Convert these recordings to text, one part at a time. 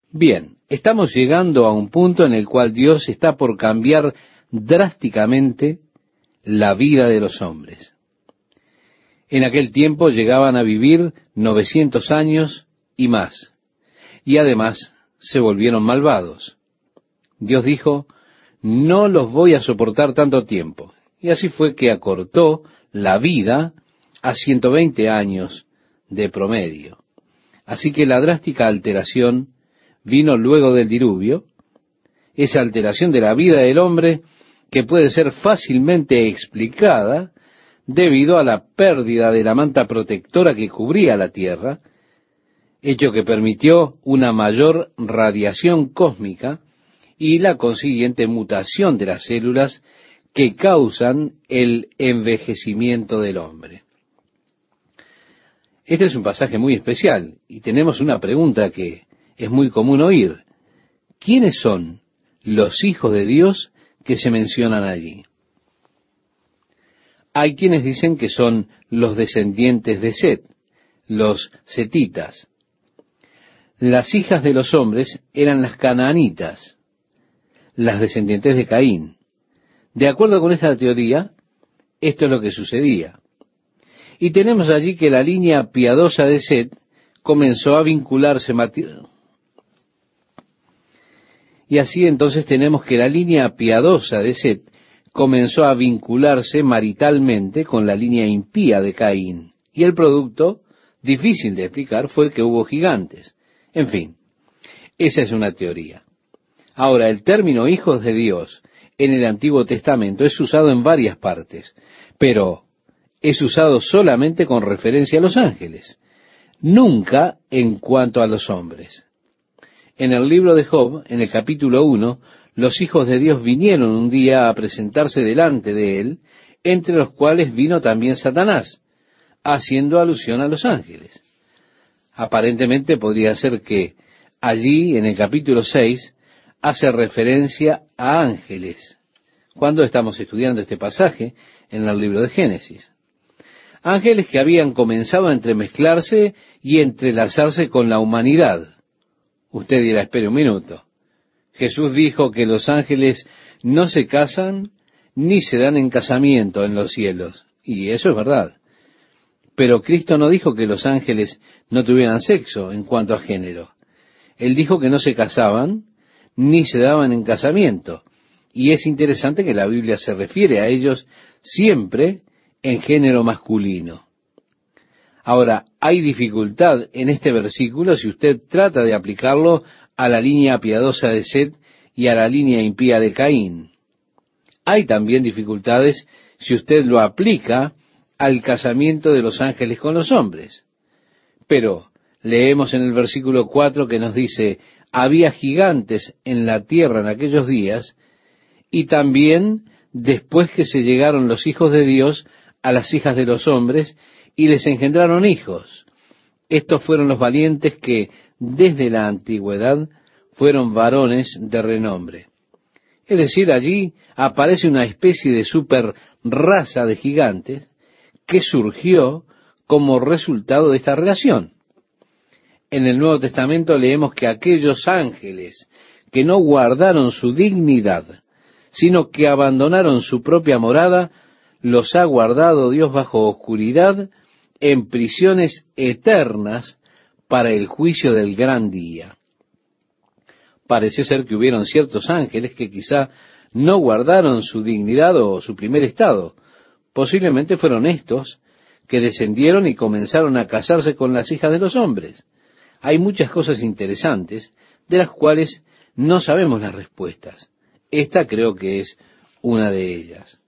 Bien, estamos llegando a un punto en el cual Dios está por cambiar drásticamente la vida de los hombres. En aquel tiempo llegaban a vivir 900 años y más, y además se volvieron malvados. Dios dijo, no los voy a soportar tanto tiempo. Y así fue que acortó la vida a 120 años de promedio. Así que la drástica alteración vino luego del diluvio, esa alteración de la vida del hombre que puede ser fácilmente explicada debido a la pérdida de la manta protectora que cubría la tierra, hecho que permitió una mayor radiación cósmica y la consiguiente mutación de las células que causan el envejecimiento del hombre. Este es un pasaje muy especial y tenemos una pregunta que es muy común oír. ¿Quiénes son los hijos de Dios que se mencionan allí? Hay quienes dicen que son los descendientes de Set, los setitas. Las hijas de los hombres eran las canaanitas, las descendientes de Caín. De acuerdo con esta teoría, esto es lo que sucedía. Y tenemos allí que la línea piadosa de Set comenzó a vincularse. Y así entonces tenemos que la línea piadosa de Set comenzó a vincularse maritalmente con la línea impía de Caín. Y el producto, difícil de explicar, fue que hubo gigantes. En fin, esa es una teoría. Ahora, el término hijos de Dios en el Antiguo Testamento es usado en varias partes, pero es usado solamente con referencia a los ángeles, nunca en cuanto a los hombres. En el libro de Job, en el capítulo 1, los hijos de Dios vinieron un día a presentarse delante de él, entre los cuales vino también Satanás, haciendo alusión a los ángeles. Aparentemente podría ser que allí, en el capítulo 6, hace referencia a ángeles, cuando estamos estudiando este pasaje en el libro de Génesis. Ángeles que habían comenzado a entremezclarse y entrelazarse con la humanidad. Usted dirá, espere un minuto. Jesús dijo que los ángeles no se casan ni se dan en casamiento en los cielos. Y eso es verdad. Pero Cristo no dijo que los ángeles no tuvieran sexo en cuanto a género. Él dijo que no se casaban ni se daban en casamiento. Y es interesante que la Biblia se refiere a ellos siempre en género masculino. Ahora, hay dificultad en este versículo si usted trata de aplicarlo a la línea piadosa de Set y a la línea impía de Caín. Hay también dificultades si usted lo aplica al casamiento de los ángeles con los hombres. Pero leemos en el versículo 4 que nos dice, había gigantes en la tierra en aquellos días, y también después que se llegaron los hijos de Dios a las hijas de los hombres, y les engendraron hijos. Estos fueron los valientes que desde la antigüedad fueron varones de renombre. Es decir, allí aparece una especie de super raza de gigantes que surgió como resultado de esta relación. En el Nuevo Testamento leemos que aquellos ángeles que no guardaron su dignidad, sino que abandonaron su propia morada, los ha guardado Dios bajo oscuridad en prisiones eternas para el juicio del gran día. Parece ser que hubieron ciertos ángeles que quizá no guardaron su dignidad o su primer estado. Posiblemente fueron estos que descendieron y comenzaron a casarse con las hijas de los hombres. Hay muchas cosas interesantes de las cuales no sabemos las respuestas. Esta creo que es una de ellas.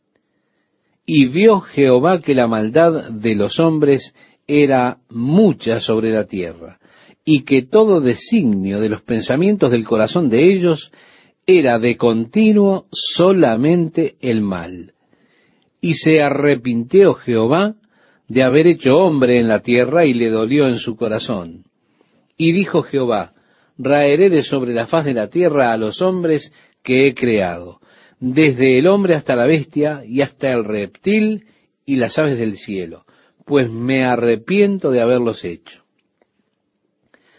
Y vio Jehová que la maldad de los hombres era mucha sobre la tierra, y que todo designio de los pensamientos del corazón de ellos era de continuo solamente el mal. Y se arrepintió Jehová de haber hecho hombre en la tierra, y le dolió en su corazón. Y dijo Jehová, raeré de sobre la faz de la tierra a los hombres que he creado, desde el hombre hasta la bestia y hasta el reptil y las aves del cielo, pues me arrepiento de haberlos hecho.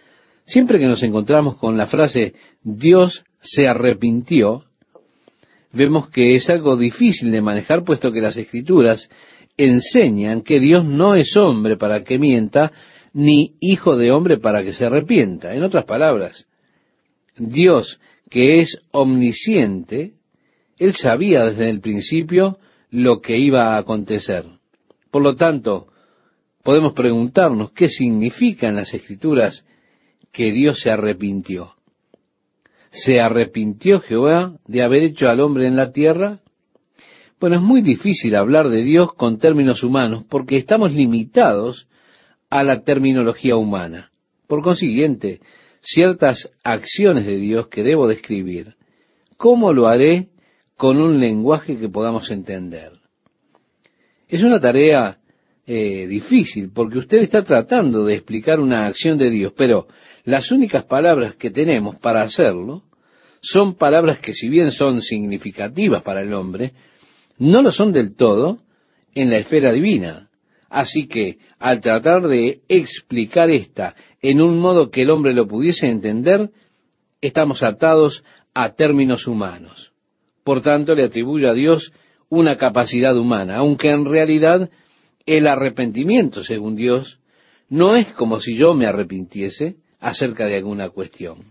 Siempre que nos encontramos con la frase Dios se arrepintió, vemos que es algo difícil de manejar, puesto que las Escrituras enseñan que Dios no es hombre para que mienta, ni hijo de hombre para que se arrepienta. En otras palabras, Dios, que es omnisciente, Él sabía desde el principio lo que iba a acontecer. Por lo tanto, podemos preguntarnos qué significa en las Escrituras que Dios se arrepintió. ¿Se arrepintió Jehová de haber hecho al hombre en la tierra? Bueno, es muy difícil hablar de Dios con términos humanos porque estamos limitados a la terminología humana. Por consiguiente, ciertas acciones de Dios que debo describir, ¿cómo lo haré con un lenguaje que podamos entender? Es una tarea difícil porque usted está tratando de explicar una acción de Dios, pero las únicas palabras que tenemos para hacerlo son palabras que, si bien son significativas para el hombre, no lo son del todo en la esfera divina. Así que, al tratar de explicar esta en un modo que el hombre lo pudiese entender, estamos atados a términos humanos. Por tanto, le atribuyo a Dios una capacidad humana, aunque en realidad el arrepentimiento, según Dios, no es como si yo me arrepintiese acerca de alguna cuestión.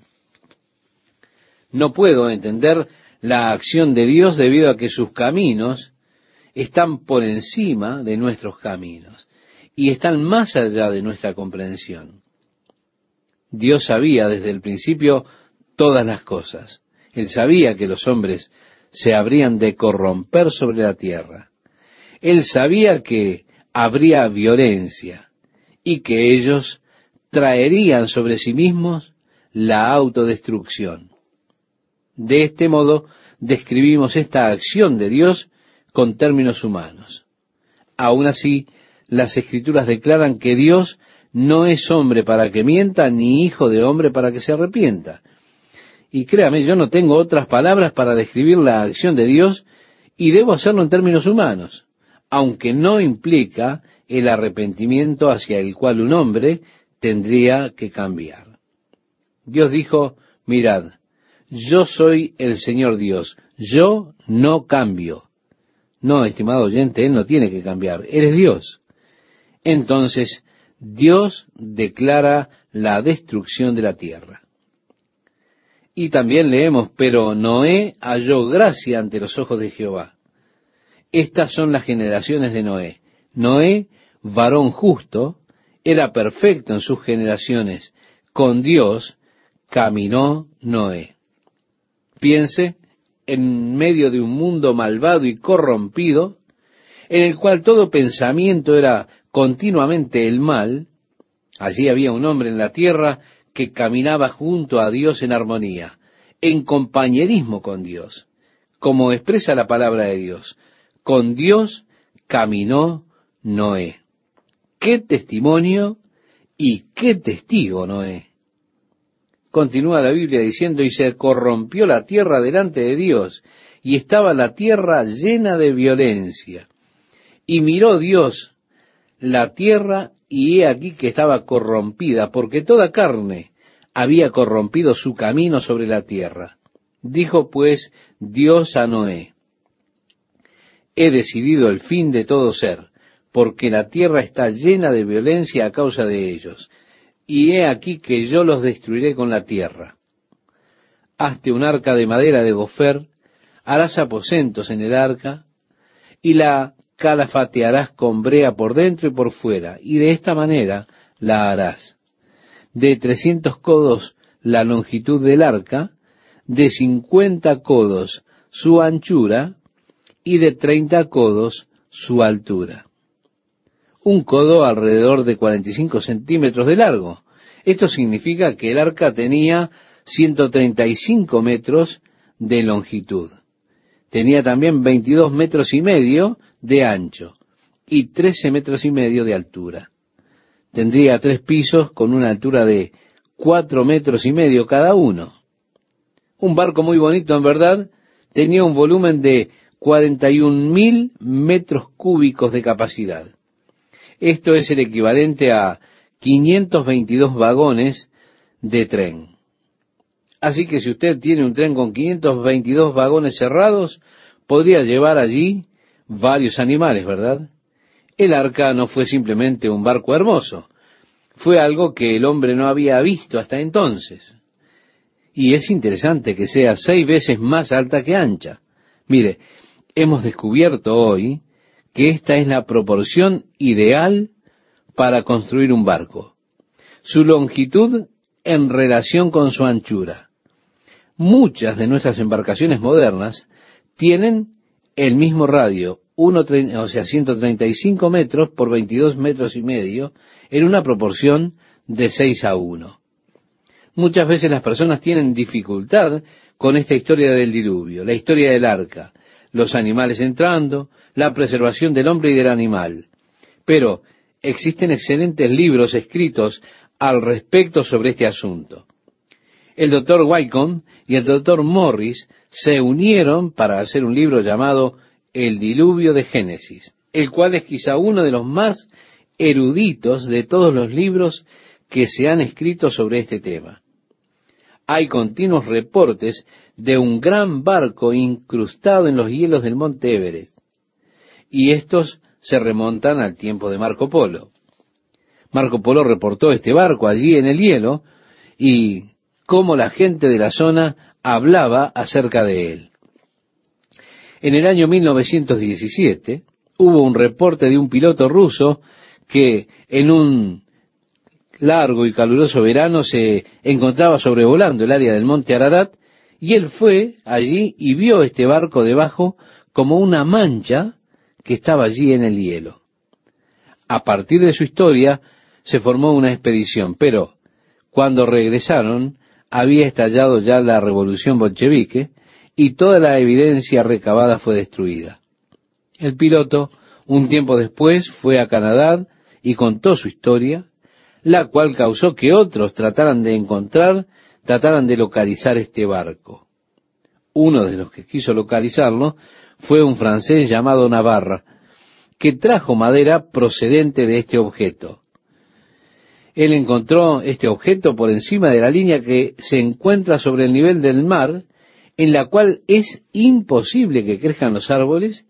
No puedo entender la acción de Dios debido a que sus caminos están por encima de nuestros caminos y están más allá de nuestra comprensión. Dios sabía desde el principio todas las cosas. Él sabía que los hombres se habrían de corromper sobre la tierra. Él sabía que habría violencia y que ellos traerían sobre sí mismos la autodestrucción. De este modo describimos esta acción de Dios con términos humanos. Aún así, las Escrituras declaran que Dios no es hombre para que mienta, ni hijo de hombre para que se arrepienta. Y créame, yo no tengo otras palabras para describir la acción de Dios y debo hacerlo en términos humanos, aunque no implica el arrepentimiento hacia el cual un hombre tendría que cambiar. Dios dijo, mirad, yo soy el Señor Dios, yo no cambio. No, estimado oyente, Él no tiene que cambiar, Él es Dios. Entonces, Dios declara la destrucción de la tierra. Y también leemos, pero Noé halló gracia ante los ojos de Jehová. Estas son las generaciones de Noé. Noé, varón justo, era perfecto en sus generaciones. Con Dios caminó Noé. Piense, en medio de un mundo malvado y corrompido, en el cual todo pensamiento era continuamente el mal, allí había un hombre en la tierra que caminaba junto a Dios en armonía, en compañerismo con Dios, como expresa la palabra de Dios. Con Dios caminó Noé. ¡Qué testimonio y qué testigo Noé! Continúa la Biblia diciendo, y se corrompió la tierra delante de Dios, y estaba la tierra llena de violencia. Y miró Dios la tierra, y he aquí que estaba corrompida, porque toda carne había corrompido su camino sobre la tierra. Dijo pues Dios a Noé, he decidido el fin de todo ser, porque la tierra está llena de violencia a causa de ellos, y he aquí que yo los destruiré con la tierra. Hazte un arca de madera de gofer, harás aposentos en el arca, y la calafatearás con brea por dentro y por fuera, y de esta manera la harás. De 300 codos la longitud del arca, de 50 codos su anchura, y de 30 codos su altura. Un codo alrededor de 45 centímetros de largo. Esto significa que el arca tenía 135 metros de longitud. Tenía también 22 metros y medio de ancho y 13 metros y medio de altura. Tendría 3 pisos con una altura de 4 metros y medio cada uno. Un barco muy bonito, en verdad. Tenía un volumen de 41.000 metros cúbicos de capacidad. Esto es el equivalente a 522 vagones de tren. Así que si usted tiene un tren con 522 vagones cerrados, podría llevar allí varios animales, ¿verdad? El arca no fue simplemente un barco hermoso, fue algo que el hombre no había visto hasta entonces. Y es interesante que sea 6 veces más alta que ancha. Mire, hemos descubierto hoy que esta es la proporción ideal para construir un barco. Su longitud en relación con su anchura. Muchas de nuestras embarcaciones modernas tienen el mismo radio, 135 metros por 22 metros y medio, en una proporción de 6:1. Muchas veces las personas tienen dificultad con esta historia del diluvio, la historia del arca, los animales entrando, la preservación del hombre y del animal. Pero existen excelentes libros escritos al respecto sobre este asunto. El doctor Wycombe y el doctor Morris se unieron para hacer un libro llamado El Diluvio de Génesis, el cual es quizá uno de los más eruditos de todos los libros que se han escrito sobre este tema. Hay continuos reportes de un gran barco incrustado en los hielos del monte Everest, y estos se remontan al tiempo de Marco Polo. Marco Polo reportó este barco allí en el hielo y cómo la gente de la zona hablaba acerca de él. En el año 1917 hubo un reporte de un piloto ruso que en un largo y caluroso verano se encontraba sobrevolando el área del monte Ararat, y él fue allí y vio este barco debajo como una mancha que estaba allí en el hielo. A partir de su historia se formó una expedición, pero cuando regresaron había estallado ya la revolución bolchevique y toda la evidencia recabada fue destruida. El piloto, un tiempo después, fue a Canadá y contó su historia, la cual causó que otros trataran de localizar este barco. Uno de los que quiso localizarlo fue un francés llamado Navarra, que trajo madera procedente de este objeto. Él encontró este objeto por encima de la línea que se encuentra sobre el nivel del mar, en la cual es imposible que crezcan los árboles,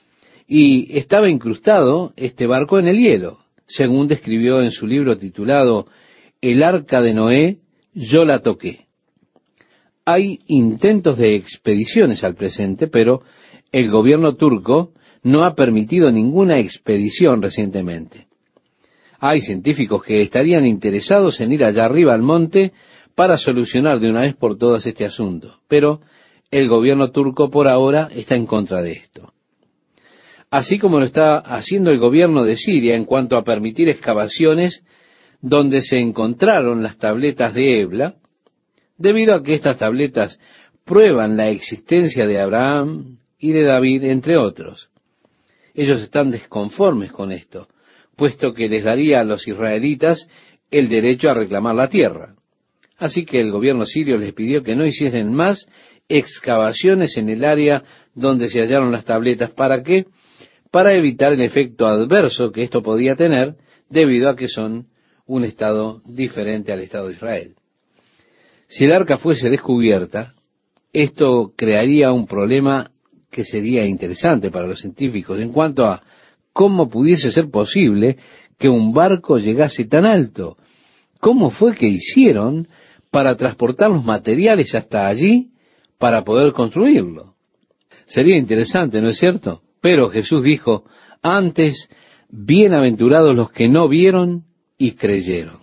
y estaba incrustado este barco en el hielo, según describió en su libro titulado El Arca de Noé, yo la toqué. Hay intentos de expediciones al presente, pero el gobierno turco no ha permitido ninguna expedición recientemente. Hay científicos que estarían interesados en ir allá arriba al monte para solucionar de una vez por todas este asunto, pero el gobierno turco por ahora está en contra de esto. Así como lo está haciendo el gobierno de Siria en cuanto a permitir excavaciones donde se encontraron las tabletas de Ebla, debido a que estas tabletas prueban la existencia de Abraham y de David, entre otros. Ellos están desconformes con esto, puesto que les daría a los israelitas el derecho a reclamar la tierra. Así que el gobierno sirio les pidió que no hiciesen más excavaciones en el área donde se hallaron las tabletas. ¿Para qué? Para evitar el efecto adverso que esto podía tener, debido a que son un estado diferente al Estado de Israel. Si el arca fuese descubierta, esto crearía un problema que sería interesante para los científicos en cuanto a cómo pudiese ser posible que un barco llegase tan alto. ¿Cómo fue que hicieron para transportar los materiales hasta allí para poder construirlo? Sería interesante, ¿no es cierto? Pero Jesús dijo, antes, bienaventurados los que no vieron y creyeron.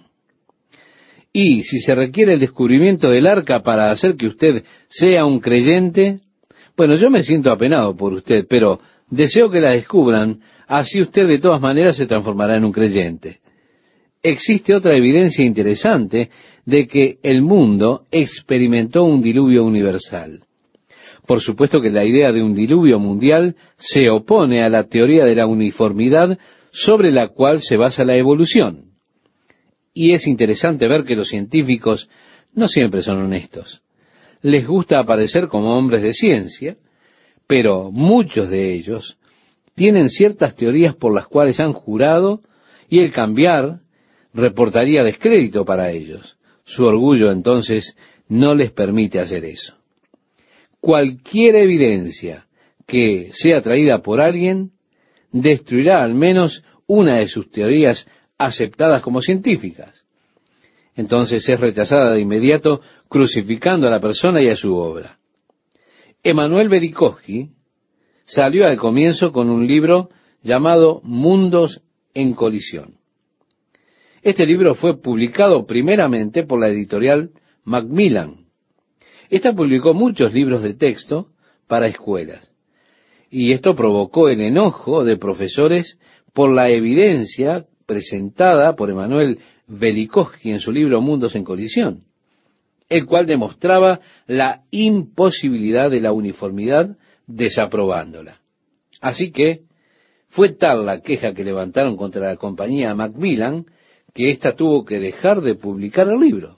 Y si se requiere el descubrimiento del arca para hacer que usted sea un creyente, bueno, yo me siento apenado por usted, pero deseo que la descubran, así usted de todas maneras se transformará en un creyente. Existe otra evidencia interesante de que el mundo experimentó un diluvio universal. Por supuesto que la idea de un diluvio mundial se opone a la teoría de la uniformidad sobre la cual se basa la evolución. Y es interesante ver que los científicos no siempre son honestos. Les gusta aparecer como hombres de ciencia, pero muchos de ellos tienen ciertas teorías por las cuales han jurado, y el cambiar reportaría descrédito para ellos. Su orgullo entonces no les permite hacer eso. Cualquier evidencia que sea traída por alguien destruirá al menos una de sus teorías aceptadas como científicas. Entonces es rechazada de inmediato, crucificando a la persona y a su obra. Emanuel Velikovsky salió al comienzo con un libro llamado Mundos en Colisión. Este libro fue publicado primeramente por la editorial Macmillan. Esta publicó muchos libros de texto para escuelas, y esto provocó el enojo de profesores por la evidencia presentada por Emanuel Velikovsky en su libro Mundos en Colisión, el cual demostraba la imposibilidad de la uniformidad, desaprobándola. Así que fue tal la queja que levantaron contra la compañía Macmillan que ésta tuvo que dejar de publicar el libro.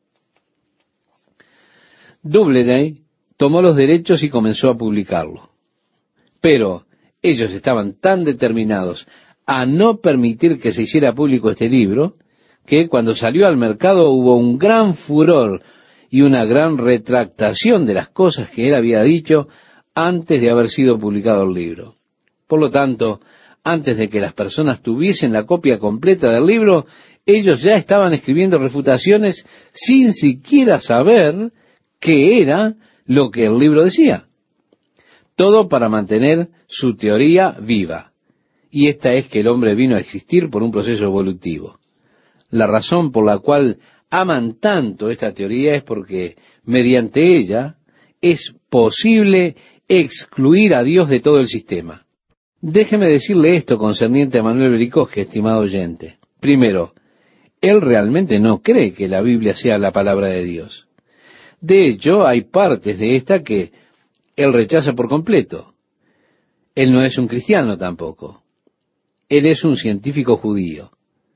Doubleday tomó los derechos y comenzó a publicarlo. Pero ellos estaban tan determinados a no permitir que se hiciera público este libro, que cuando salió al mercado hubo un gran furor y una gran retractación de las cosas que él había dicho antes de haber sido publicado el libro. Por lo tanto, antes de que las personas tuviesen la copia completa del libro, ellos ya estaban escribiendo refutaciones sin siquiera saber qué era lo que el libro decía. Todo para mantener su teoría viva. Y esta es que el hombre vino a existir por un proceso evolutivo. La razón por la cual aman tanto esta teoría es porque mediante ella es posible excluir a Dios de todo el sistema. Déjeme decirle esto concerniente a Manuel Velikovsky, estimado oyente. Primero, él realmente no cree que la Biblia sea la palabra de Dios. De hecho, hay partes de esta que él rechaza por completo. Él no es un cristiano tampoco. Él es un científico judío.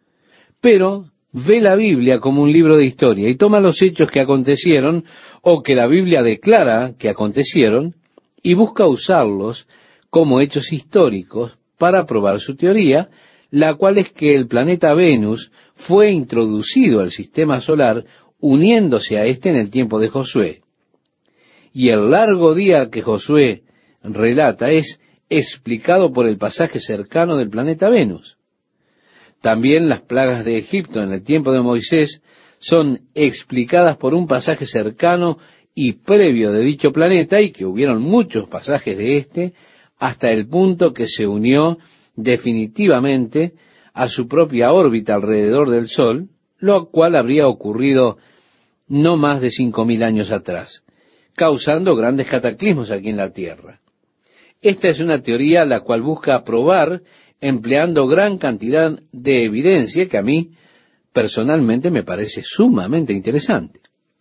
Pero ve la Biblia como un libro de historia y toma los hechos que acontecieron o que la Biblia declara que acontecieron y busca usarlos como hechos históricos para probar su teoría, la cual es que el planeta Venus fue introducido al sistema solar uniéndose a éste en el tiempo de Josué. Y el largo día que Josué relata es explicado por el pasaje cercano del planeta Venus. También las plagas de Egipto en el tiempo de Moisés son explicadas por un pasaje cercano y previo de dicho planeta, y que hubieron muchos pasajes de este, hasta el punto que se unió definitivamente a su propia órbita alrededor del Sol, lo cual habría ocurrido no más de 5.000 años atrás, causando grandes cataclismos aquí en la Tierra. Esta es una teoría la cual busca probar empleando gran cantidad de evidencia que a mí personalmente me parece sumamente interesante.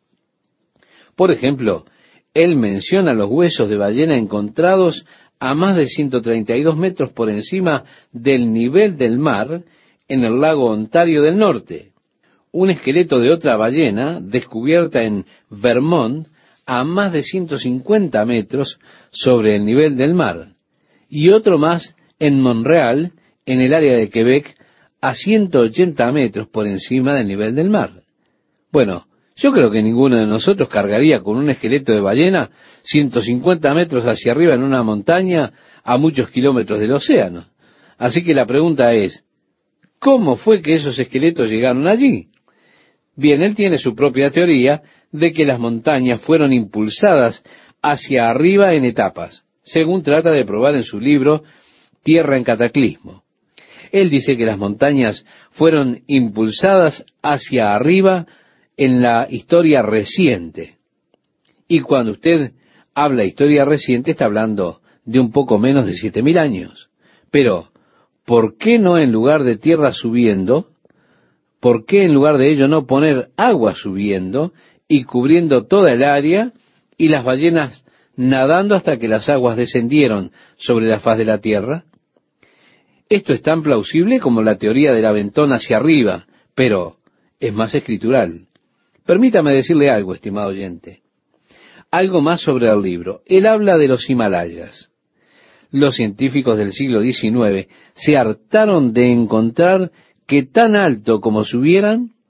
Por ejemplo, él menciona los huesos de ballena encontrados a más de 132 metros por encima del nivel del mar en el lago Ontario del Norte. Un esqueleto de otra ballena descubierta en Vermont a más de 150 metros sobre el nivel del mar, y otro más en Montreal, en el área de Quebec, a 180 metros por encima del nivel del mar. Bueno, yo creo que ninguno de nosotros cargaría con un esqueleto de ballena 150 metros hacia arriba en una montaña a muchos kilómetros del océano. Así que la pregunta es, ¿cómo fue que esos esqueletos llegaron allí? Bien, él tiene su propia teoría de que las montañas fueron impulsadas hacia arriba en etapas, según trata de probar en su libro Tierra en Cataclismo. Él dice que las montañas fueron impulsadas hacia arriba en la historia reciente. Y cuando usted habla de historia reciente, está hablando de un poco menos de 7.000 años. Pero, ¿por qué no en lugar de tierra subiendo? ¿Por qué en lugar de ello no poner agua subiendo y cubriendo toda el área y las ballenas nadando hasta que las aguas descendieron sobre la faz de la tierra? Esto es tan plausible como la teoría del aventón hacia arriba, pero es más escritural. Permítame decirle algo, estimado oyente. Algo más sobre el libro. Él habla de los Himalayas. Los científicos del siglo XIX se hartaron de encontrar que tan alto como subieran,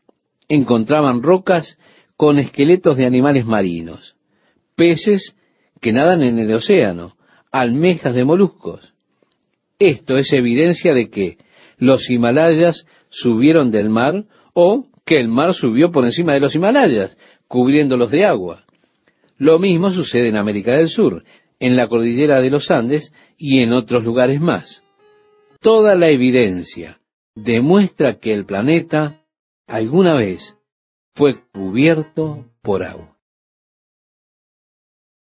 encontraban rocas con esqueletos de animales marinos, peces que nadan en el océano, almejas de moluscos. Esto es evidencia de que los Himalayas subieron del mar o que el mar subió por encima de los Himalayas, cubriéndolos de agua. Lo mismo sucede en América del Sur, en la cordillera de los Andes y en otros lugares más. Toda la evidencia demuestra que el planeta alguna vez fue cubierto por agua.